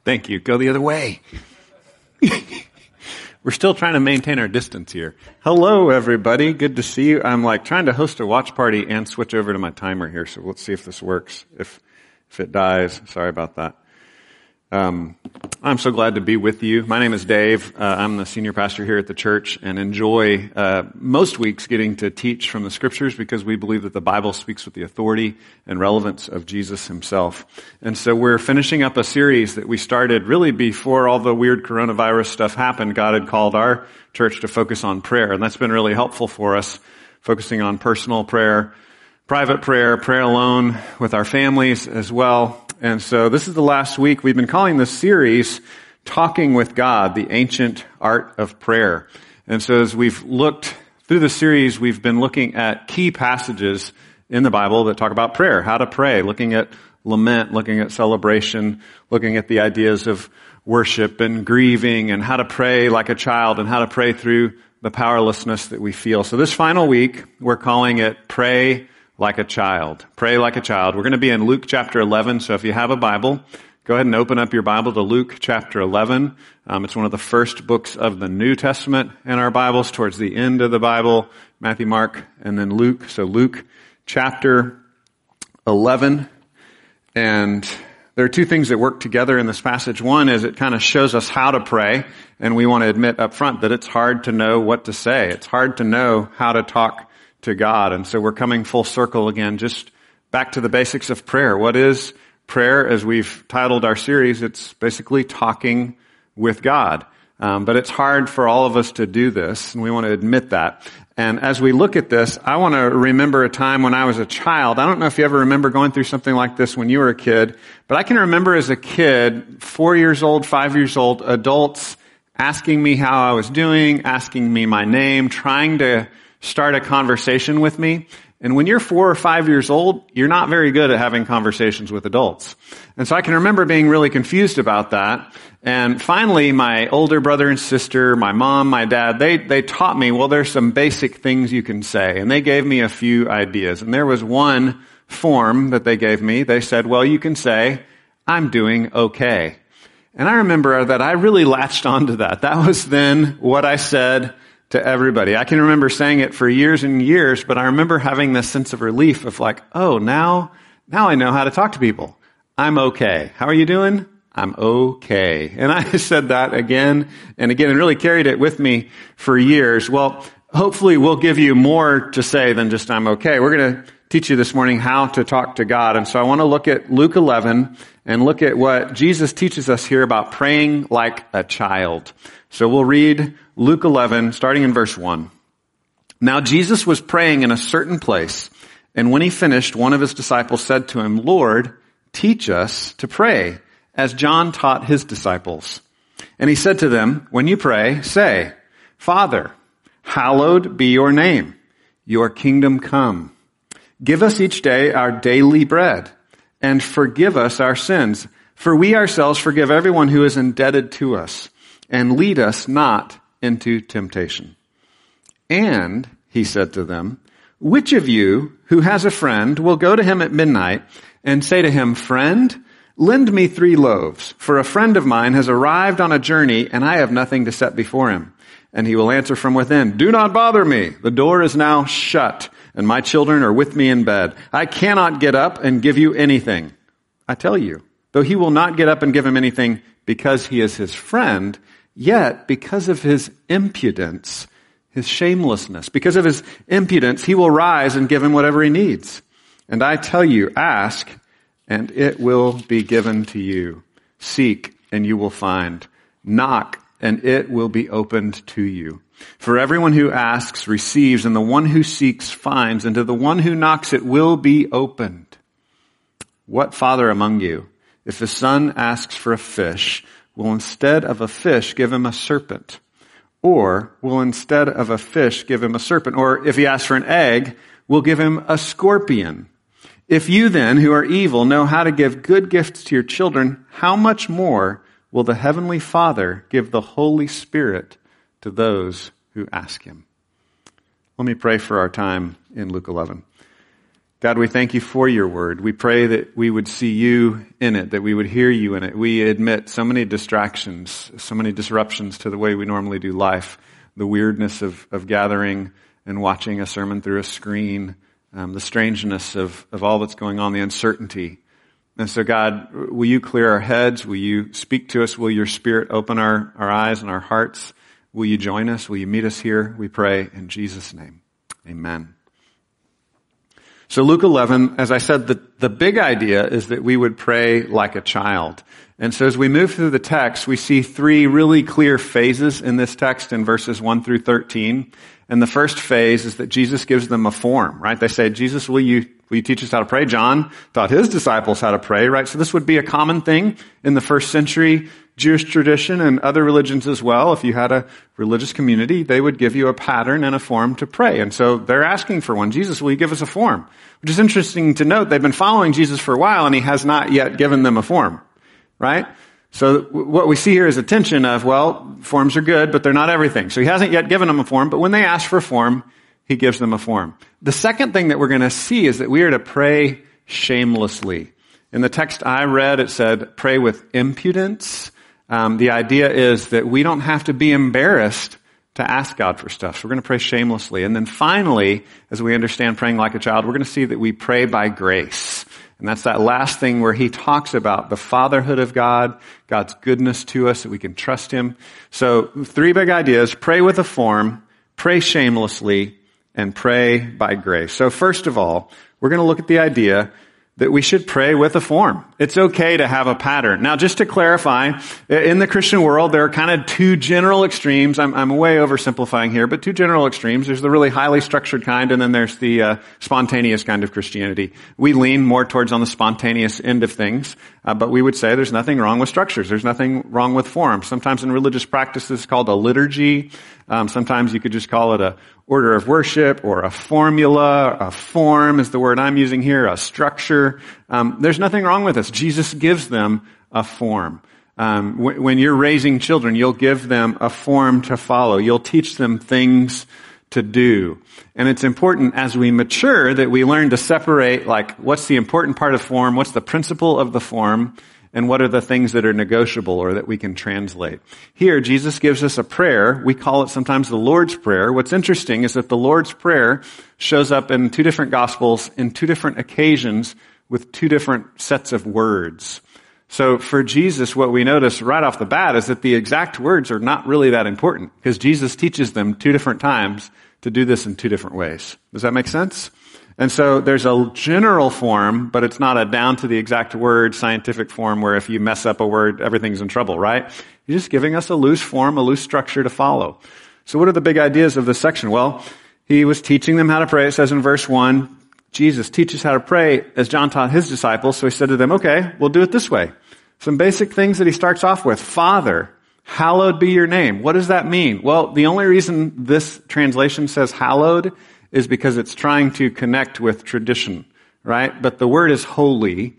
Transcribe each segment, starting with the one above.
Thank you. Go the other way. We're still trying to maintain our distance here. Hello, everybody. Good to see you. I'm trying to host a watch party and switch over to my timer here. So let's see if this works. If it dies, sorry about that. I'm so glad to be with you. My name is Dave. I'm the senior pastor here at the church and enjoy most weeks getting to teach from the scriptures because we believe that the Bible speaks with the authority and relevance of Jesus himself. And so we're finishing up a series that we started really before all the weird coronavirus stuff happened. God had called our church to focus on prayer, and that's been really helpful for us, focusing on personal prayer, private prayer, prayer alone with our families as well. And so this is the last week. We've been calling this series Talking with God, the Ancient Art of Prayer. And so as we've looked through the series, we've been looking at key passages in the Bible that talk about prayer, how to pray, looking at lament, looking at celebration, looking at the ideas of worship and grieving and how to pray like a child and how to pray through the powerlessness that we feel. So this final week, we're calling it Pray Like a Child. Pray like a child. We're going to be in Luke chapter 11. So if you have a Bible, go ahead and open up your Bible to Luke chapter 11. It's one of the first books of the New Testament in our Bibles, towards the end of the Bible, Matthew, Mark, and then Luke. So Luke chapter 11. And there are two things that work together in this passage. One is it kind of shows us how to pray, and we want to admit up front that it's hard to know what to say. It's hard to know how to talk to God. And so we're coming full circle again, just back to the basics of prayer. What is prayer? As we've titled our series, it's basically talking with God. But it's hard for all of us to do this, and we want to admit that. And as we look at this, I want to remember a time when I was a child. I don't know if you ever remember going through something like this when you were a kid, but I can remember as a kid, 4 years old, 5 years old, adults asking me how I was doing, asking me my name, trying to start a conversation with me. And when you're 4 or 5 years old, you're not very good at having conversations with adults. And so I can remember being really confused about that. And finally, my older brother and sister, my mom, my dad, they taught me, well, there's some basic things you can say. And they gave me a few ideas. And there was one form that they gave me. They said, well, you can say, I'm doing okay. And I remember that I really latched onto that. That was then what I said to everybody. I can remember saying it for years and years, but I remember having this sense of relief of oh, now I know how to talk to people. I'm okay. How are you doing? I'm okay. And I said that again and again and really carried it with me for years. Well, hopefully we'll give you more to say than just I'm okay. We're going to teach you this morning how to talk to God. And so I want to look at Luke 11 and look at what Jesus teaches us here about praying like a child. So we'll read Luke 11, starting in verse 1. Now Jesus was praying in a certain place, and when he finished, one of his disciples said to him, Lord, teach us to pray, as John taught his disciples. And he said to them, when you pray, say, Father, hallowed be your name. Your kingdom come. Give us each day our daily bread, and forgive us our sins, for we ourselves forgive everyone who is indebted to us, and lead us not into temptation. And, he said to them, which of you who has a friend will go to him at midnight and say to him, Friend, lend me 3 loaves, for a friend of mine has arrived on a journey and I have nothing to set before him. And he will answer from within, Do not bother me. The door is now shut and my children are with me in bed. I cannot get up and give you anything. I tell you, though he will not get up and give him anything because he is his friend, yet, because of his impudence, his shamelessness, because of his impudence, he will rise and give him whatever he needs. And I tell you, ask, and it will be given to you. Seek, and you will find. Knock, and it will be opened to you. For everyone who asks receives, and the one who seeks finds, and to the one who knocks it will be opened. What father among you, if his son asks for a fish, will instead of a fish give him a serpent? Or will instead of a fish give him a serpent? Or if he asks for an egg, will give him a scorpion? If you then, who are evil, know how to give good gifts to your children, how much more will the Heavenly Father give the Holy Spirit to those who ask him? Let me pray for our time in Luke 11. God, we thank you for your word. We pray that we would see you in it, that we would hear you in it. We admit so many distractions, so many disruptions to the way we normally do life, the weirdness of gathering and watching a sermon through a screen, the strangeness of all that's going on, the uncertainty. And so, God, will you clear our heads? Will you speak to us? Will your Spirit open our eyes and our hearts? Will you join us? Will you meet us here? We pray in Jesus' name. Amen. So Luke 11, as I said, the big idea is that we would pray like a child. And so as we move through the text, we see three really clear phases in this text in verses 1 through 13. And the first phase is that Jesus gives them a form, right? They say, Jesus, will you teach us how to pray? John taught his disciples how to pray, right? So this would be a common thing in the first century Jewish tradition and other religions as well. If you had a religious community, they would give you a pattern and a form to pray. And so they're asking for one. Jesus, will you give us a form? Which is interesting to note. They've been following Jesus for a while and he has not yet given them a form, right? So what we see here is a tension of, well, forms are good, but they're not everything. So he hasn't yet given them a form, but when they ask for a form, he gives them a form. The second thing that we're going to see is that we are to pray shamelessly. In the text I read, it said, pray with impudence. The idea is that we don't have to be embarrassed to ask God for stuff. So we're going to pray shamelessly. And then finally, as we understand praying like a child, we're going to see that we pray by grace. And that's that last thing where he talks about the fatherhood of God, God's goodness to us, that we can trust him. So three big ideas: pray with a form, pray shamelessly, and pray by grace. So first of all, we're going to look at the idea that we should pray with a form. It's okay to have a pattern. Now, just to clarify, in the Christian world, there are kind of two general extremes. I'm way oversimplifying here, but two general extremes. There's the really highly structured kind, and then there's the spontaneous kind of Christianity. We lean more towards on the spontaneous end of things, but we would say there's nothing wrong with structures. There's nothing wrong with forms. Sometimes in religious practices, it's called a liturgy. Sometimes you could just call it a order of worship or a formula. A form is the word I'm using here, a structure. There's nothing wrong with this. Jesus gives them a form. When you're raising children, you'll give them a form to follow. You'll teach them things to do. And it's important as we mature that we learn to separate, like, what's the important part of form, what's the principle of the form, and what are the things that are negotiable or that we can translate. Here, Jesus gives us a prayer. We call it sometimes the Lord's Prayer. What's interesting is that the Lord's Prayer shows up in two different Gospels in two different occasions with two different sets of words. So for Jesus, what we notice right off the bat is that the exact words are not really that important because Jesus teaches them two different times to do this in two different ways. Does that make sense? And so there's a general form, but it's not a down to the exact word scientific form where if you mess up a word, everything's in trouble, right? He's just giving us a loose form, a loose structure to follow. So what are the big ideas of this section? Well, he was teaching them how to pray. It says in verse 1, Jesus teaches how to pray as John taught his disciples. So he said to them, okay, we'll do it this way. Some basic things that he starts off with. Father, hallowed be your name. What does that mean? Well, the only reason this translation says hallowed is because it's trying to connect with tradition, right? But the word is holy,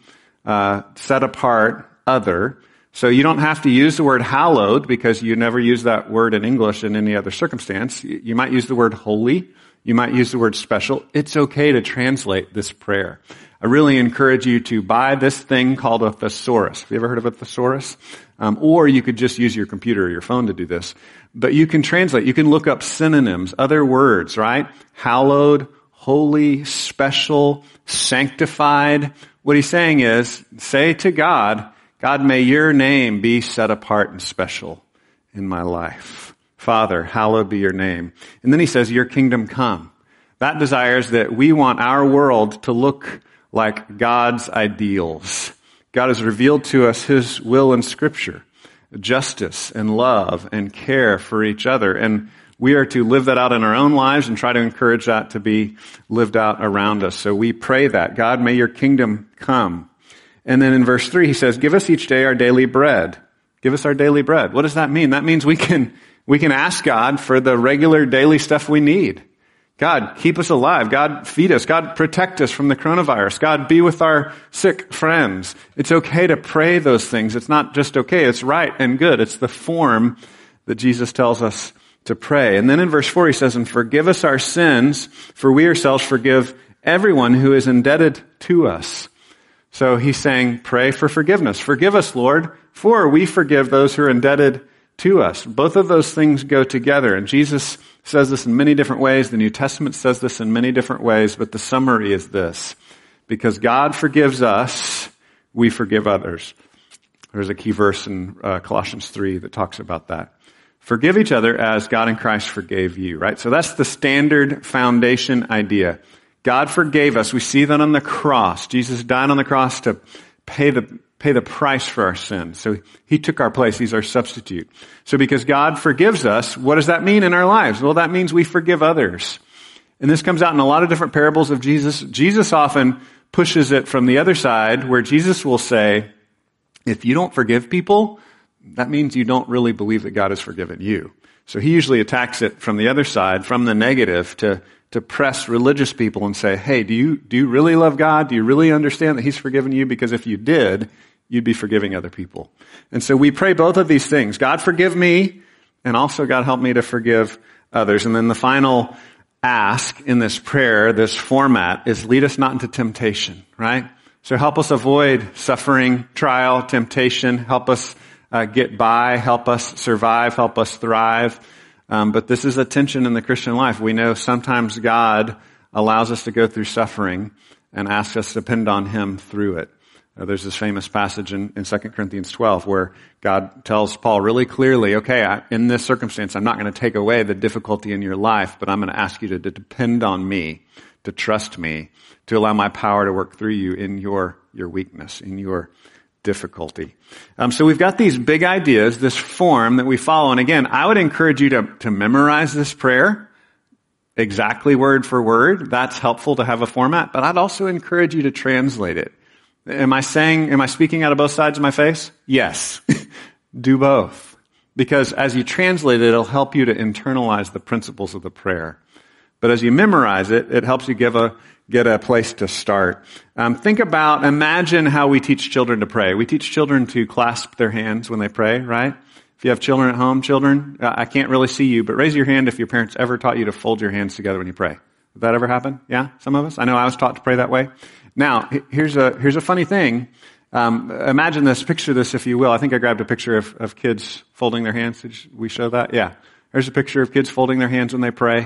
set apart, other. So you don't have to use the word hallowed because you never use that word in English in any other circumstance. You might use the word holy. You might use the word special. It's okay to translate this prayer. I really encourage you to buy this thing called a thesaurus. Have you ever heard of a thesaurus? Or you could just use your computer or your phone to do this. But you can translate. You can look up synonyms, other words, right? Hallowed, holy, special, sanctified. What he's saying is, say to God, God, may your name be set apart and special in my life. Father, hallowed be your name. And then he says, your kingdom come. That desires that we want our world to look like God's ideals. God has revealed to us his will in Scripture, justice and love and care for each other. And we are to live that out in our own lives and try to encourage that to be lived out around us. So we pray that. God, may your kingdom come. And then in verse 3, he says, give us each day our daily bread. Give us our daily bread. What does that mean? That means we can ask God for the regular daily stuff we need. God, keep us alive. God, feed us. God, protect us from the coronavirus. God, be with our sick friends. It's okay to pray those things. It's not just okay. It's right and good. It's the form that Jesus tells us to pray. And then in verse 4, he says, and forgive us our sins, for we ourselves forgive everyone who is indebted to us. So he's saying, pray for forgiveness. Forgive us, Lord, for we forgive those who are indebted to us. Both of those things go together. And Jesus says this in many different ways. The New Testament says this in many different ways. But the summary is this. Because God forgives us, we forgive others. There's a key verse in Colossians 3 that talks about that. Forgive each other as God in Christ forgave you, right? So that's the standard foundation idea. God forgave us. We see that on the cross. Jesus died on the cross to pay the price for our sins. So he took our place. He's our substitute. So because God forgives us, what does that mean in our lives? Well, that means we forgive others. And this comes out in a lot of different parables of Jesus. Jesus often pushes it from the other side, where Jesus will say, if you don't forgive people, that means you don't really believe that God has forgiven you. So he usually attacks it from the other side, from the negative, to press religious people and say, hey, do you really love God? Do you really understand that he's forgiven you? Because if you did, you'd be forgiving other people. And so we pray both of these things. God, forgive me, and also God, help me to forgive others. And then the final ask in this prayer, this format, is lead us not into temptation, right? So help us avoid suffering, trial, temptation. Help us get by, help us survive, help us thrive. But this is a tension in the Christian life. We know sometimes God allows us to go through suffering and asks us to depend on him through it. There's this famous passage in 2 Corinthians 12 where God tells Paul really clearly, okay, in this circumstance, I'm not going to take away the difficulty in your life, but I'm going to ask you to depend on me, to trust me, to allow my power to work through you in your weakness, in your difficulty. So we've got these big ideas, this form that we follow. And again, I would encourage you to memorize this prayer exactly word for word. That's helpful to have a format, but I'd also encourage you to translate it. Am I speaking out of both sides of my face? Yes. Do both. Because as you translate it, it'll help you to internalize the principles of the prayer. But as you memorize it, it helps you get a place to start. Imagine how we teach children to pray. We teach children to clasp their hands when they pray, right? If you have children at home, children, I can't really see you, but raise your hand if your parents ever taught you to fold your hands together when you pray. Did that ever happen? Yeah? Some of us? I know I was taught to pray that way. Now, here's a funny thing. Imagine this, picture this if you will. I think I grabbed a picture of kids folding their hands. Did we show that? Yeah. There's a picture of kids folding their hands when they pray.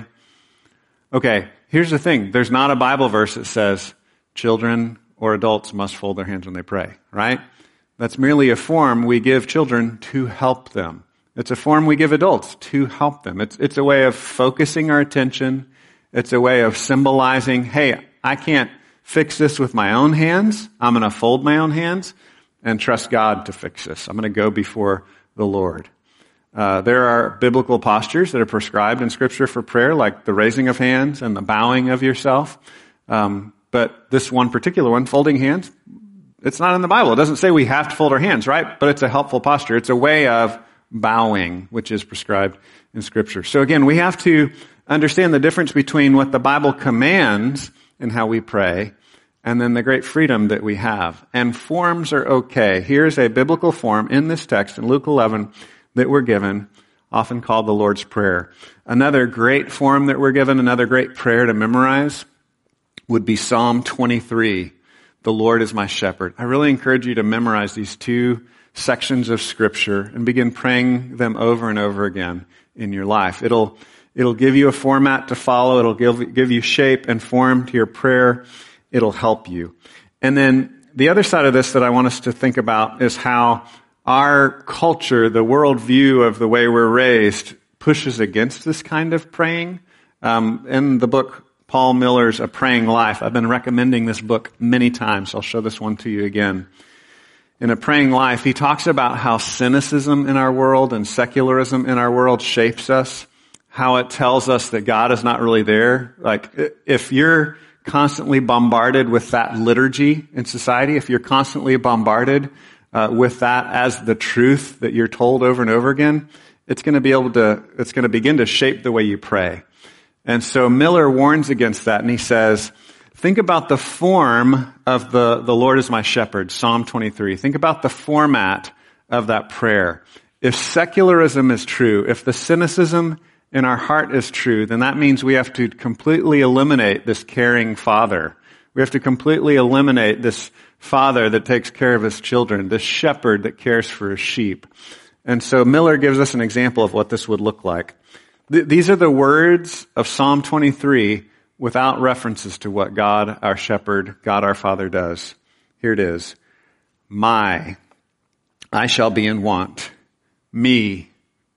Okay, here's the thing. There's not a Bible verse that says children or adults must fold their hands when they pray, right? That's merely a form we give children to help them. It's a form we give adults to help them. It's a way of focusing our attention. It's a way of symbolizing, hey, I can't fix this with my own hands. I'm going to fold my own hands and trust God to fix this. I'm going to go before the Lord. There are biblical postures that are prescribed in Scripture for prayer, like the raising of hands and the bowing of yourself. But this one particular one, folding hands, it's not in the Bible. It doesn't say we have to fold our hands, right? But it's a helpful posture. It's a way of bowing, which is prescribed in Scripture. So again, we have to understand the difference between what the Bible commands and how we pray, and then the great freedom that we have. And forms are okay. Here's a biblical form in this text in Luke 11 that we're given, often called the Lord's Prayer. Another great form that we're given, another great prayer to memorize, would be Psalm 23. The Lord is my shepherd. I really encourage you to memorize these two sections of Scripture and begin praying them over and over again in your life. It'll give you a format to follow. It'll give you shape and form to your prayer. It'll help you. And then the other side of this that I want us to think about is how our culture, the worldview of the way we're raised, pushes against this kind of praying. In the book, Paul Miller's A Praying Life, I've been recommending this book many times. I'll show this one to you again. In A Praying Life, he talks about how cynicism in our world and secularism in our world shapes us, how it tells us that God is not really there. Like, if you're constantly bombarded with that liturgy in society, if you're constantly bombarded with that as the truth that you're told over and over again, it's going to begin to shape the way you pray. And so Miller warns against that, and he says, think about the form of the Lord is my shepherd, Psalm 23. Think about the format of that prayer. If secularism is true, if the cynicism in our heart is true, then that means we have to completely eliminate this caring father. We have to completely eliminate this father that takes care of his children, this shepherd that cares for his sheep. And so Miller gives us an example of what this would look like. These are the words of Psalm 23 without references to what God, our shepherd, God our Father does. Here it is. I shall be in want. Me,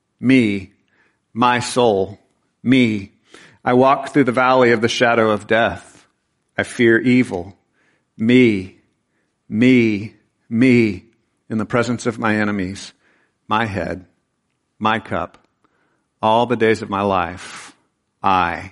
my soul, me. I walk through the valley of the shadow of death. I fear evil. Me, in the presence of my enemies, my head, my cup, all the days of my life, I.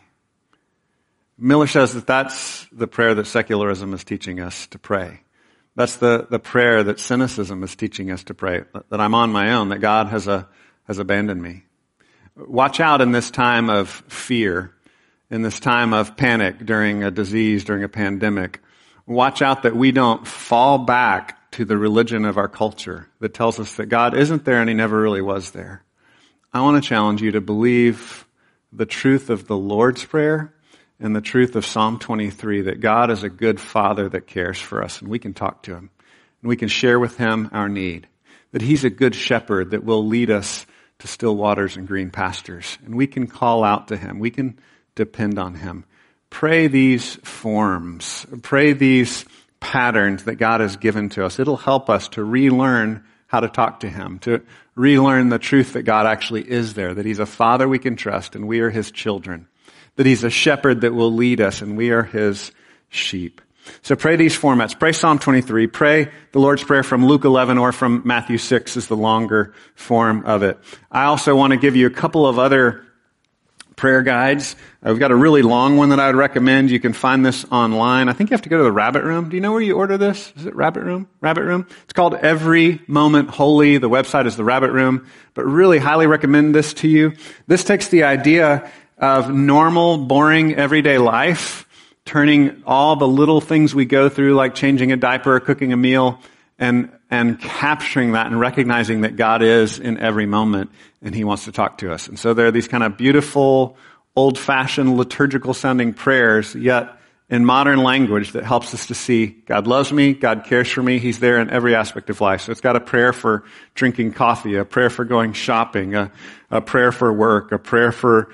Miller says that that's the prayer that secularism is teaching us to pray. That's the prayer that cynicism is teaching us to pray, that I'm on my own, that God has abandoned me. Watch out in this time of fear, in this time of panic during a disease, during a pandemic. Watch out that we don't fall back to the religion of our culture that tells us that God isn't there and he never really was there. I want to challenge you to believe the truth of the Lord's Prayer and the truth of Psalm 23, that God is a good Father that cares for us, and we can talk to him, and we can share with him our need, that he's a good shepherd that will lead us to still waters and green pastures, and we can call out to him. We can depend on him. Pray these forms. Pray these patterns that God has given to us. It'll help us to relearn how to talk to him, to relearn the truth that God actually is there, that he's a Father we can trust, and we are his children, that he's a shepherd that will lead us, and we are his sheep. So pray these formats. Pray Psalm 23. Pray the Lord's Prayer from Luke 11 or from Matthew 6 is the longer form of it. I also want to give you a couple of other prayer guides. We've got a really long one that I would recommend. You can find this online. I think you have to go to the Rabbit Room. Do you know where you order this? Is it Rabbit Room? Rabbit Room? It's called Every Moment Holy. The website is the Rabbit Room. But really highly recommend this to you. This takes the idea of normal, boring, everyday life, turning all the little things we go through, like changing a diaper, cooking a meal, and capturing that and recognizing that God is in every moment and he wants to talk to us. And so there are these kind of beautiful, old-fashioned, liturgical-sounding prayers, yet in modern language that helps us to see God loves me, God cares for me, he's there in every aspect of life. So it's got a prayer for drinking coffee, a prayer for going shopping, a prayer for work, a prayer for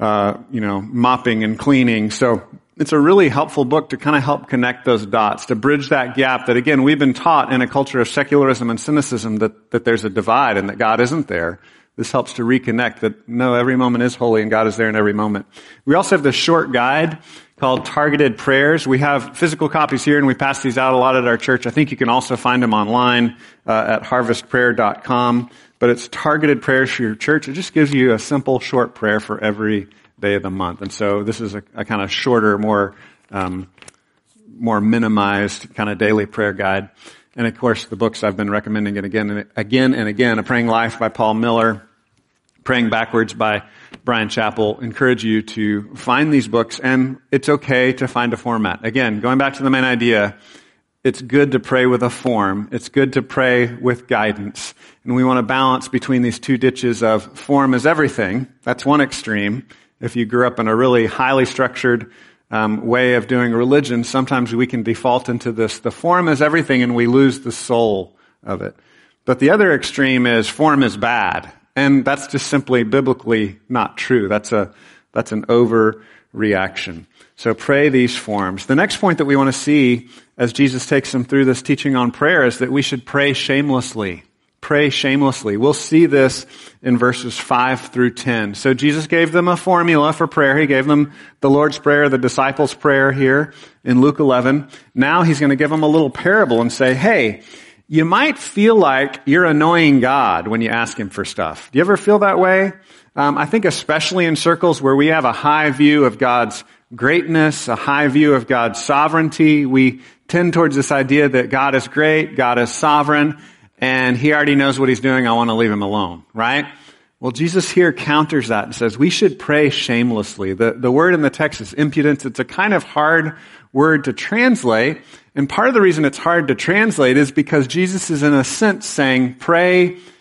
mopping and cleaning. So it's a really helpful book to kind of help connect those dots, to bridge that gap that, again, we've been taught in a culture of secularism and cynicism that there's a divide and that God isn't there. This helps to reconnect that, no, every moment is holy and God is there in every moment. We also have this short guide called Targeted Prayers. We have physical copies here and we pass these out a lot at our church. I think you can also find them online at harvestprayer.com. But it's targeted prayers for your church. It just gives you a simple, short prayer for every day of the month. And so this is a kind of shorter, more minimized kind of daily prayer guide. And of course, the books I've been recommending it again and again. A Praying Life by Paul Miller, Praying Backwards by Brian Chappell. Encourage you to find these books, and it's okay to find a format. Again, going back to the main idea, it's good to pray with a form. It's good to pray with guidance. And we want to balance between these two ditches of form is everything. That's one extreme. If you grew up in a really highly structured way of doing religion, sometimes we can default into this. The form is everything and we lose the soul of it. But the other extreme is form is bad. And that's just simply biblically not true. That's an overreaction. So pray these forms. The next point that we want to see as Jesus takes them through this teaching on prayer is that we should pray shamelessly. Pray shamelessly. We'll see this in verses 5 through 10. So Jesus gave them a formula for prayer. He gave them the Lord's Prayer, the disciples' prayer here in Luke 11. Now he's going to give them a little parable and say, hey, you might feel like you're annoying God when you ask him for stuff. Do you ever feel that way? I think especially in circles where we have a high view of God's greatness, a high view of God's sovereignty, we tend towards this idea that God is great, God is sovereign, and he already knows what he's doing, I want to leave him alone, right? Well, Jesus here counters that and says we should pray shamelessly. The word in the text is impudence. It's a kind of hard word to translate, and part of the reason it's hard to translate is because Jesus is in a sense saying pray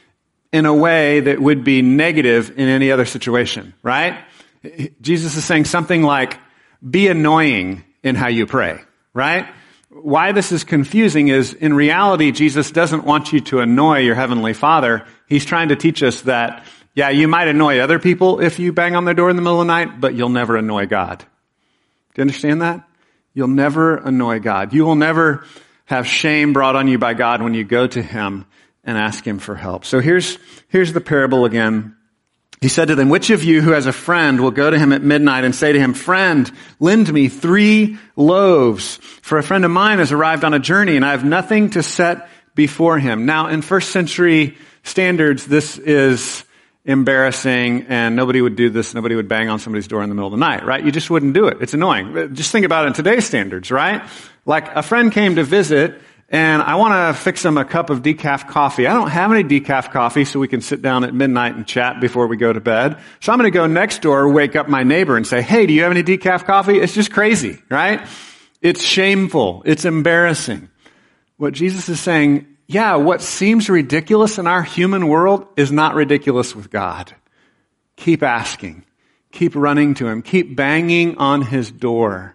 in a way that would be negative in any other situation, right? Jesus is saying something like, be annoying in how you pray, right? Why this is confusing is, in reality, Jesus doesn't want you to annoy your Heavenly Father. He's trying to teach us that, yeah, you might annoy other people if you bang on their door in the middle of the night, but you'll never annoy God. Do you understand that? You'll never annoy God. You will never have shame brought on you by God when you go to Him and ask Him for help. So here's the parable again. He said to them, which of you who has a friend will go to him at midnight and say to him, friend, lend me 3 loaves, for a friend of mine has arrived on a journey and I have nothing to set before him. Now, in first century standards, this is embarrassing and nobody would do this. Nobody would bang on somebody's door in the middle of the night, right? You just wouldn't do it. It's annoying. Just think about it in today's standards, right? Like a friend came to visit and I want to fix him a cup of decaf coffee. I don't have any decaf coffee, so we can sit down at midnight and chat before we go to bed. So I'm going to go next door, wake up my neighbor and say, hey, do you have any decaf coffee? It's just crazy, right? It's shameful. It's embarrassing. What Jesus is saying, yeah, what seems ridiculous in our human world is not ridiculous with God. Keep asking. Keep running to Him. Keep banging on His door.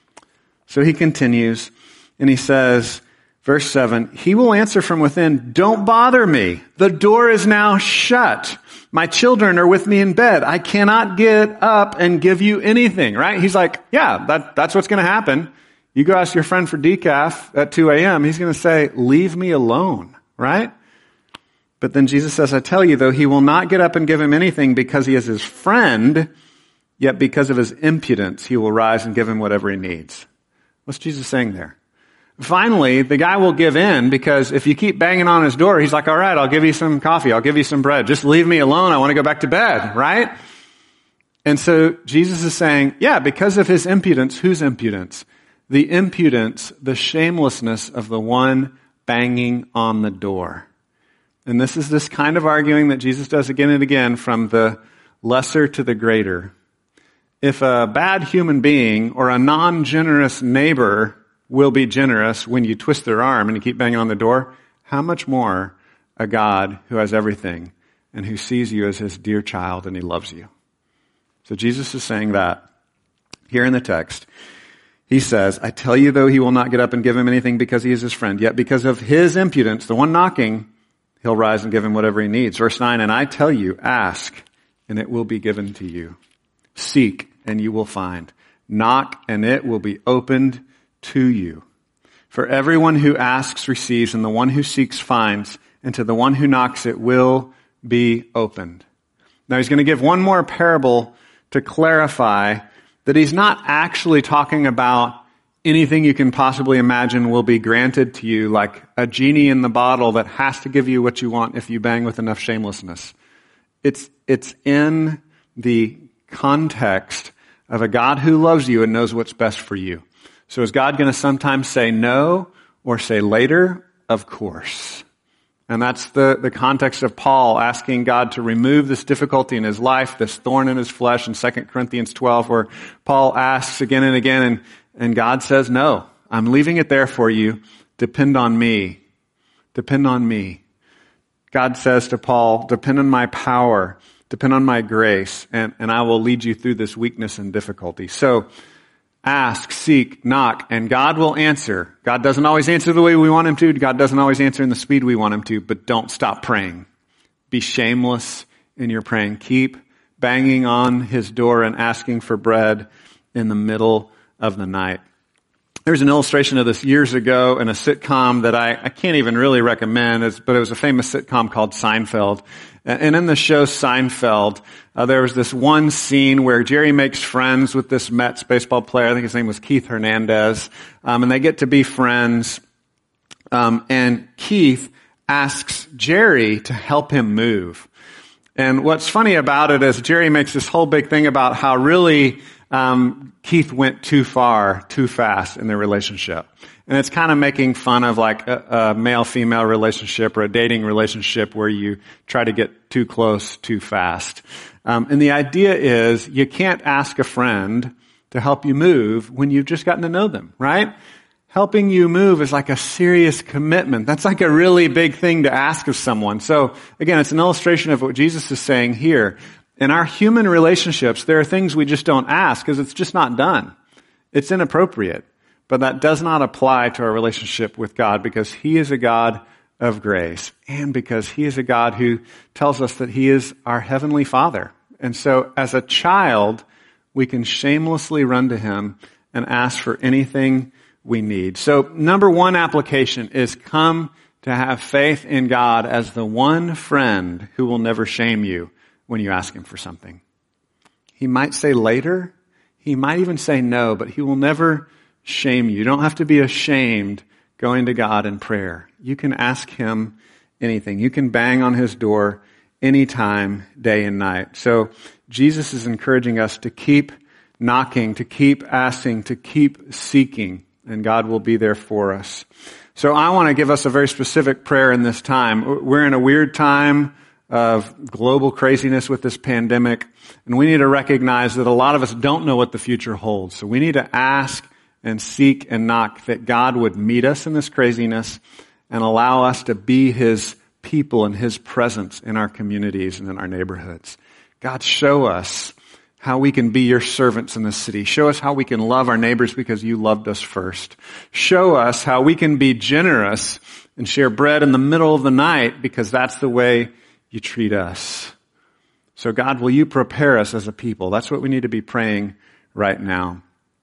So He continues and He says, Verse 7, He will answer from within, don't bother me. The door is now shut. My children are with me in bed. I cannot get up and give you anything, right? He's like, yeah, that's what's going to happen. You go ask your friend for decaf at 2 a.m. He's going to say, leave me alone, right? But then Jesus says, I tell you, though, he will not get up and give him anything because he is his friend, yet because of his impudence, he will rise and give him whatever he needs. What's Jesus saying there? Finally, the guy will give in because if you keep banging on his door, he's like, all right, I'll give you some coffee. I'll give you some bread. Just leave me alone. I want to go back to bed, right? And so Jesus is saying, yeah, because of his impudence, whose impudence? The impudence, the shamelessness of the one banging on the door. And this is this kind of arguing that Jesus does again and again from the lesser to the greater. If a bad human being or a non-generous neighbor will be generous when you twist their arm and you keep banging on the door, how much more a God who has everything and who sees you as his dear child and he loves you. So Jesus is saying that here in the text. He says, I tell you, though, he will not get up and give him anything because he is his friend, yet because of his impudence, the one knocking, he'll rise and give him whatever he needs. Verse 9, and I tell you, ask and it will be given to you. Seek and you will find. Knock and it will be opened to you. For everyone who asks receives, and the one who seeks finds, and to the one who knocks it will be opened. Now he's going to give one more parable to clarify that he's not actually talking about anything you can possibly imagine will be granted to you, like a genie in the bottle that has to give you what you want if you bang with enough shamelessness. It's in the context of a God who loves you and knows what's best for you. So is God going to sometimes say no or say later? Of course. And that's the context of Paul asking God to remove this difficulty in his life, this thorn in his flesh in 2 Corinthians 12, where Paul asks again and again, and God says, no, I'm leaving it there for you. Depend on me. Depend on me. God says to Paul, depend on my power, depend on my grace, and I will lead you through this weakness and difficulty. So, ask, seek, knock, and God will answer. God doesn't always answer the way we want him to. God doesn't always answer in the speed we want him to, but don't stop praying. Be shameless in your praying. Keep banging on his door and asking for bread in the middle of the night. There's an illustration of this years ago in a sitcom that I can't even really recommend, but it was a famous sitcom called Seinfeld. And in the show Seinfeld, there was this one scene where Jerry makes friends with this Mets baseball player. I think his name was Keith Hernandez. And they get to be friends. And Keith asks Jerry to help him move. And what's funny about it is Jerry makes this whole big thing about how really Keith went too far, too fast in their relationship. And it's kind of making fun of like a male-female relationship or a dating relationship where you try to get too close too fast. And the idea is you can't ask a friend to help you move when you've just gotten to know them, right? helping you move is like a serious commitment. That's like a really big thing to ask of someone. So again, it's an illustration of what Jesus is saying here. In our human relationships, there are things we just don't ask because it's just not done. It's inappropriate. But that does not apply to our relationship with God because He is a God of grace and because He is a God who tells us that He is our Heavenly Father. And so as a child, we can shamelessly run to Him and ask for anything we need. So number one application is come to have faith in God as the one friend who will never shame you when you ask Him for something. He might say later, He might even say no, but He will never shame you. You don't have to be ashamed going to God in prayer. You can ask Him anything. You can bang on His door anytime, day and night. So Jesus is encouraging us to keep knocking, to keep asking, to keep seeking, and God will be there for us. So I want to give us a very specific prayer in this time. We're in a weird time of global craziness with this pandemic, and we need to recognize that a lot of us don't know what the future holds. So we need to ask and seek and knock that God would meet us in this craziness and allow us to be His people and His presence in our communities and in our neighborhoods. God, show us how we can be your servants in this city. Show us how we can love our neighbors because you loved us first. Show us how we can be generous and share bread in the middle of the night because that's the way you treat us. So God, will you prepare us as a people? That's what we need to be praying right now.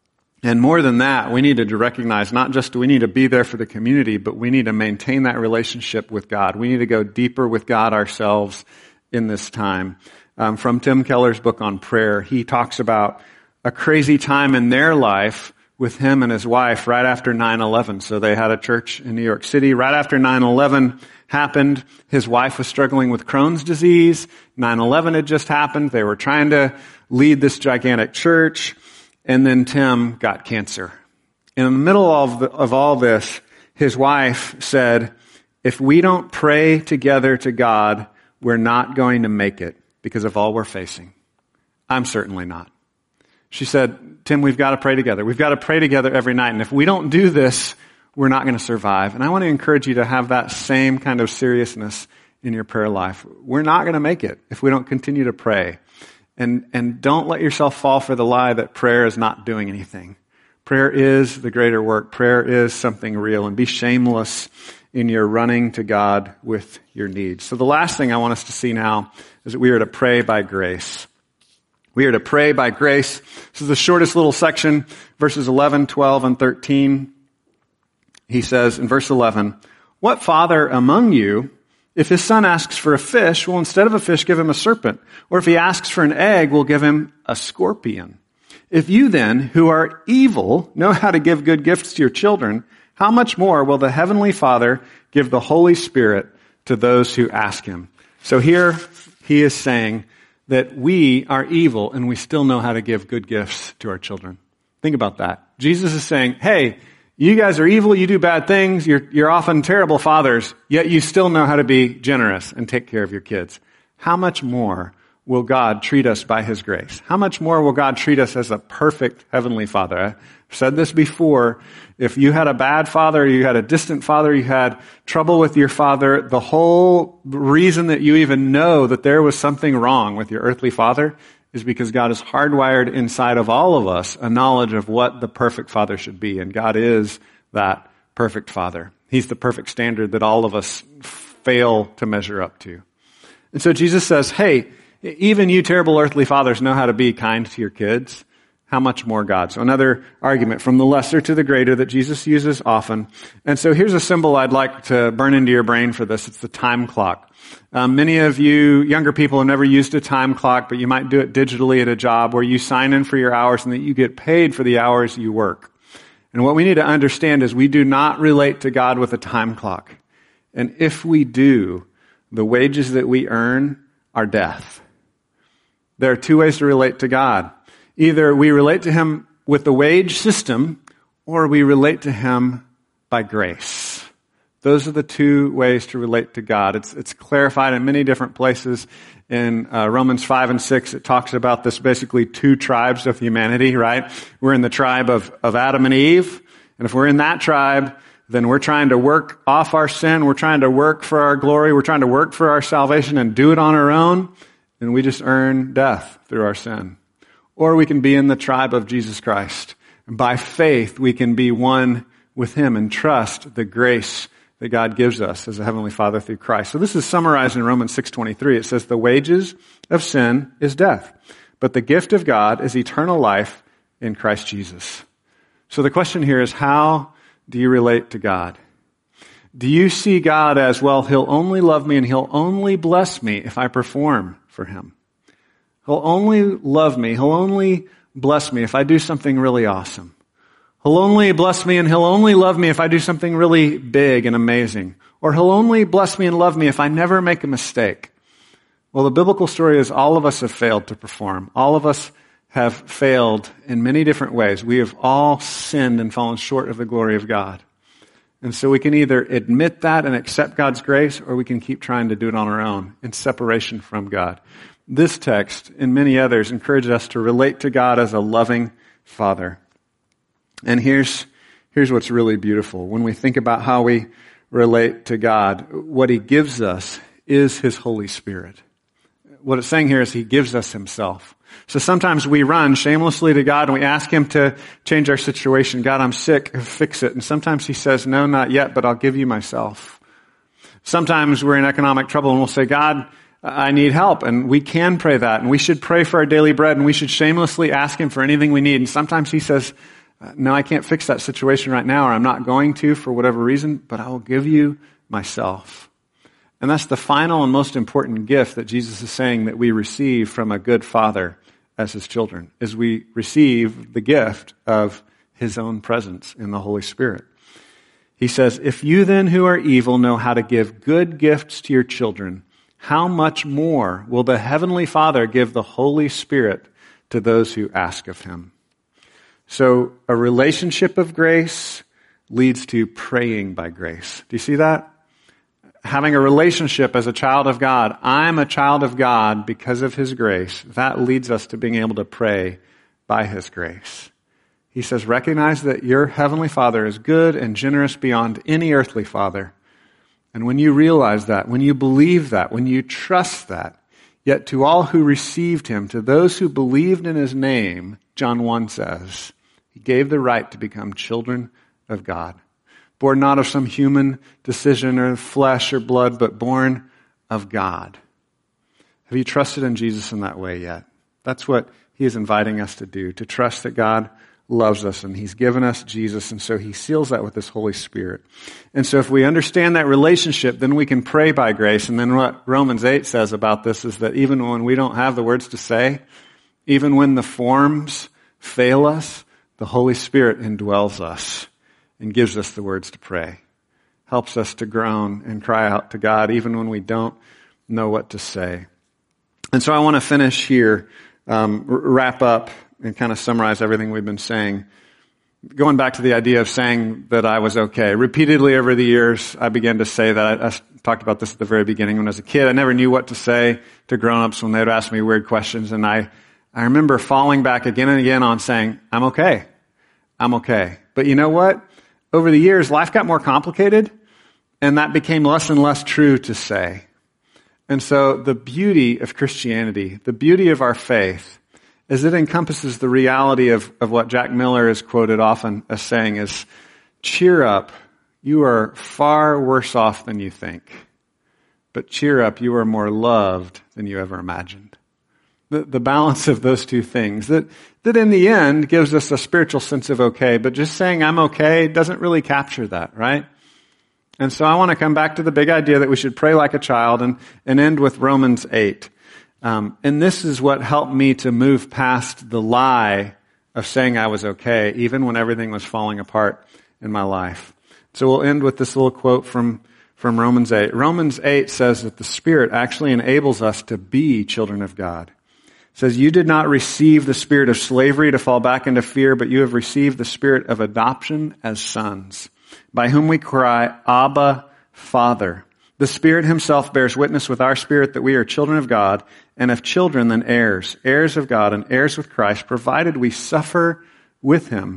And more than that, we need to recognize not just do we need to be there for the community, but we need to maintain that relationship with God. We need to go deeper with God ourselves in this time. From Tim Keller's book on prayer, he talks about a crazy time in their life with him and his wife right after 9/11. So they had a church in New York City. Right after 9/11 happened, his wife was struggling with Crohn's disease. 9/11 had just happened. They were trying to lead this gigantic church. And then Tim got cancer. And in the middle of all this, his wife said, if we don't pray together to God, we're not going to make it because of all we're facing. I'm certainly not. She said, Tim, we've got to pray together. We've got to pray together every night. And if we don't do this, we're not going to survive. And I want to encourage you to have that same kind of seriousness in your prayer life. We're not going to make it if we don't continue to pray. And don't let yourself fall for the lie that prayer is not doing anything. Prayer is the greater work. Prayer is something real. And be shameless in your running to God with your needs. So the last thing I want us to see now is that we are to pray by grace. We are to pray by grace. This is the shortest little section, verses 11, 12, and 13. He says in verse 11, what father among you, if his son asks for a fish, will instead of a fish give him a serpent? Or if he asks for an egg, will give him a scorpion? If you then, who are evil, know how to give good gifts to your children, how much more will the Heavenly Father give the Holy Spirit to those who ask Him? So here he is saying that we are evil and we still know how to give good gifts to our children. Think about that. Jesus is saying, hey, you guys are evil, you do bad things, you're often terrible fathers, yet you still know how to be generous and take care of your kids. How much more will God treat us by His grace? How much more will God treat us as a perfect Heavenly Father? I've said this before. If you had a bad father, you had a distant father, you had trouble with your father, the whole reason that you even know that there was something wrong with your earthly father is because God has hardwired inside of all of us a knowledge of what the perfect father should be. And God is that perfect father. He's the perfect standard that all of us fail to measure up to. And so Jesus says, hey, even you terrible earthly fathers know how to be kind to your kids. How much more God? So another argument from the lesser to the greater that Jesus uses often. And so here's a symbol I'd like to burn into your brain for this. It's the time clock. Many of you younger people have never used a time clock, but you might do it digitally at a job where you sign in for your hours and that you get paid for the hours you work. And what we need to understand is we do not relate to God with a time clock. And if we do, the wages that we earn are death. There are two ways to relate to God. Either we relate to Him with the wage system, or we relate to Him by grace. Those are the two ways to relate to God. It's clarified in many different places. In Romans 5 and 6, it talks about this basically two tribes of humanity, right? We're in the tribe of Adam and Eve, And if we're in that tribe, then we're trying to work off our sin. We're trying to work for our glory. We're trying to work for our salvation and do it on our own. And we just earn death through our sin. Or we can be in the tribe of Jesus Christ. And by faith, we can be one with Him and trust the grace that God gives us as a Heavenly Father through Christ. So this is summarized in Romans 6:23. It says, the wages of sin is death, but the gift of God is eternal life in Christ Jesus. So the question here is, how do you relate to God? Do you see God as, well, He'll only love me and He'll only bless me if I perform for Him? He'll only love me, He'll only bless me if I do something really awesome. He'll only bless me and He'll only love me if I do something really big and amazing. Or He'll only bless me and love me if I never make a mistake. Well, the biblical story is all of us have failed to perform. All of us have failed in many different ways. We have all sinned and fallen short of the glory of God. And so we can either admit that and accept God's grace, or we can keep trying to do it on our own in separation from God. This text and many others encourage us to relate to God as a loving Father. And here's what's really beautiful. When we think about how we relate to God, what He gives us is His Holy Spirit. What it's saying here is He gives us Himself. So sometimes we run shamelessly to God and we ask Him to change our situation. God, I'm sick, fix it. And sometimes He says, no, not yet, but I'll give you myself. Sometimes we're in economic trouble and we'll say, God, I need help. And we can pray that. And we should pray for our daily bread. And we should shamelessly ask Him for anything we need. And sometimes He says, no, I can't fix that situation right now, or I'm not going to for whatever reason, but I will give you myself. And that's the final and most important gift that Jesus is saying that we receive from a good Father as His children, is we receive the gift of His own presence in the Holy Spirit. He says, if you then who are evil know how to give good gifts to your children, how much more will the Heavenly Father give the Holy Spirit to those who ask of Him? So a relationship of grace leads to praying by grace. Do you see that? Having a relationship as a child of God, I'm a child of God because of His grace, that leads us to being able to pray by His grace. He says, recognize that your Heavenly Father is good and generous beyond any earthly father. And when you realize that, when you believe that, when you trust that, yet to all who received Him, to those who believed in His name, John 1 says, He gave the right to become children of God. Born not of some human decision or flesh or blood, but born of God. Have you trusted in Jesus in that way yet? That's what He is inviting us to do, to trust that God loves us and He's given us Jesus, and so He seals that with His Holy Spirit. And so if we understand that relationship, then we can pray by grace. And then what Romans 8 says about this is that even when we don't have the words to say, even when the forms fail us, the Holy Spirit indwells us and gives us the words to pray. Helps us to groan and cry out to God even when we don't know what to say. And so I want to finish here, wrap up and kind of summarize everything we've been saying. Going back to the idea of saying that I was okay. Repeatedly over the years, I began to say that. I talked about this at the very beginning. When I was a kid, I never knew what to say to grown-ups when they would ask me weird questions. And I remember falling back again and again on saying, I'm okay. I'm okay. But you know what? Over the years, life got more complicated, and that became less and less true to say. And so the beauty of Christianity, the beauty of our faith, is it encompasses the reality of what Jack Miller is quoted often as saying is, cheer up, you are far worse off than you think. But cheer up, you are more loved than you ever imagined. The balance of those two things, that in the end gives us a spiritual sense of okay, but just saying I'm okay doesn't really capture that, right? And so I want to come back to the big idea that we should pray like a child and end with Romans 8. And this is what helped me to move past the lie of saying I was okay, even when everything was falling apart in my life. So we'll end with this little quote from Romans 8. Romans 8 says that the Spirit actually enables us to be children of God. It says, you did not receive the spirit of slavery to fall back into fear, but you have received the spirit of adoption as sons, by whom we cry, Abba, Father. The Spirit Himself bears witness with our spirit that we are children of God, and if children, then heirs, heirs of God and heirs with Christ, provided we suffer with Him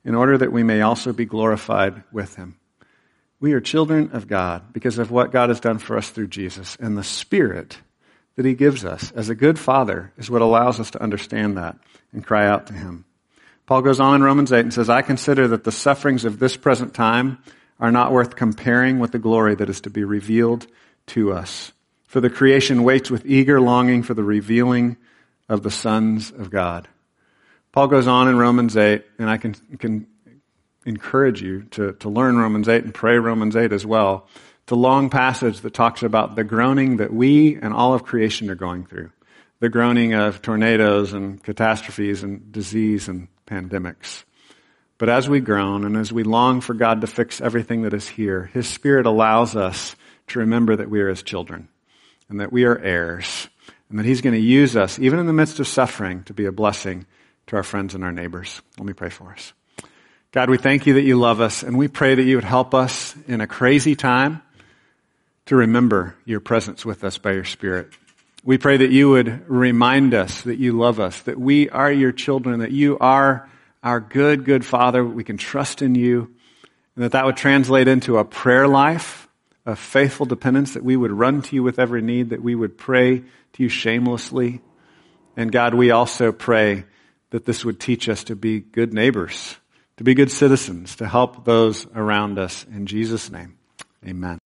in order that we may also be glorified with him. We are children of God because of what God has done for us through Jesus, and the Spirit that he gives us as a good father is what allows us to understand that and cry out to him. Paul goes on in Romans 8 and says, I consider that the sufferings of this present time are not worth comparing with the glory that is to be revealed to us. For the creation waits with eager longing for the revealing of the sons of God. Paul goes on in Romans 8, and I can encourage you to learn Romans 8 and pray Romans 8 as well. It's a long passage that talks about the groaning that we and all of creation are going through. The groaning of tornadoes and catastrophes and disease and pandemics. But as we groan and as we long for God to fix everything that is here, his Spirit allows us to remember that we are his children and that we are heirs and that he's going to use us, even in the midst of suffering, to be a blessing to our friends and our neighbors. Let me pray for us. God, we thank you that you love us, and we pray that you would help us in a crazy time to remember your presence with us by your Spirit. We pray that you would remind us that you love us, that we are your children, that you are our good, good Father. We can trust in you, and that would translate into a prayer life of faithful dependence, that we would run to you with every need, that we would pray to you shamelessly. And God, we also pray that this would teach us to be good neighbors, to be good citizens, to help those around us. In Jesus' name, amen.